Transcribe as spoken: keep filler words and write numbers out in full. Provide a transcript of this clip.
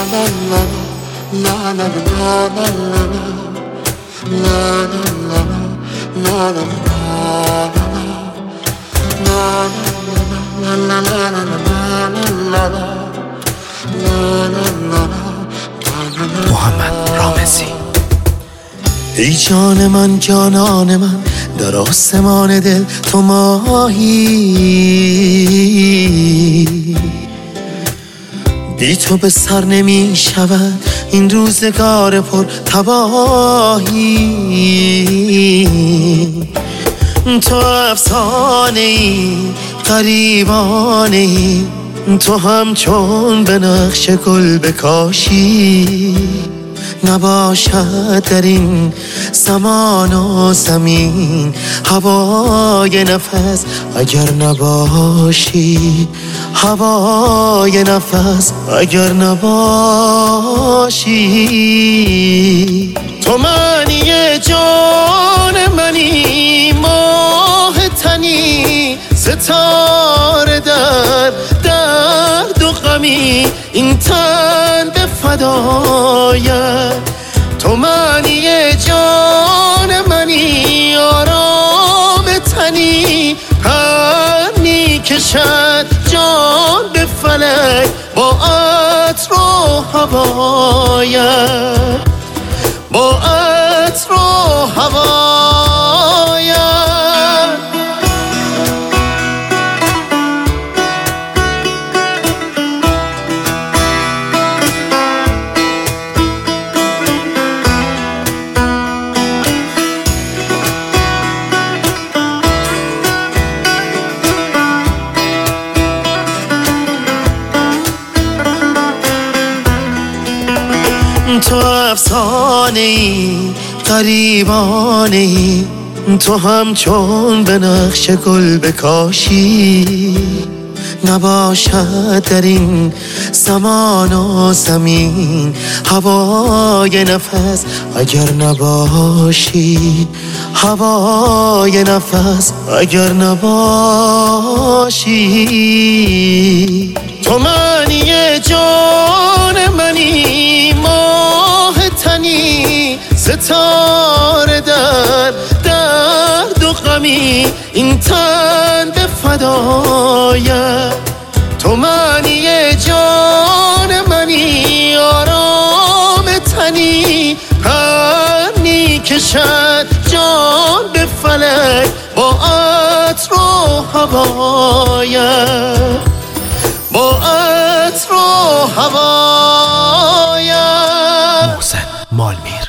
محمد رامزی. ای جان من جانان من، در آسمان دل تو ماهی، بی تو به سر نمی شود این روزگار پر تباهی. تو افسانه ای غریبانه ای، تو همچون به نقش گل بکاشی. نباشد در این زمان و زمین هوای نفس اگر نباشی، هوای نفس اگر نباشی. تو معنی جان منی، ماه تنی، ستاره در درد و غمی، این تن به فدایت. تو معنی جان منی، آرام تنی، هر می کشد جان به فلک با عطر و هوایت، با عطر و هوایت. تو افسانه ای غریبانه ای، تو همچون به نقش گل بکاشی. نباشد در این زمان و زمین هوای نفس اگر نباشی، هوای نفس اگر نباشی. تو معنی جان منی، ماه تنی، ستاره در درد و غمی، این تن به فدایت. تو معنی جان منی، آرام تنی، هر می کشد جان به فلک با عطر و هوایت، با عطر و هوایت. محسن مالمیر.